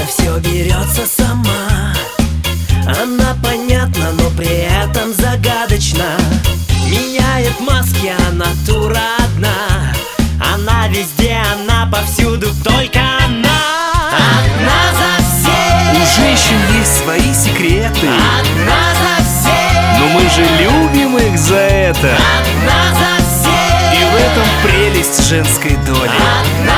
все берется сама. Она понятна, но при этом загадочна. Меняет маски, а натура одна. Она везде, она повсюду, только она. Одна за всех. У женщин есть свои секреты. Одна за всех. Но мы же любим их за это. Одна за всех. И в этом прелесть женской доли. Одна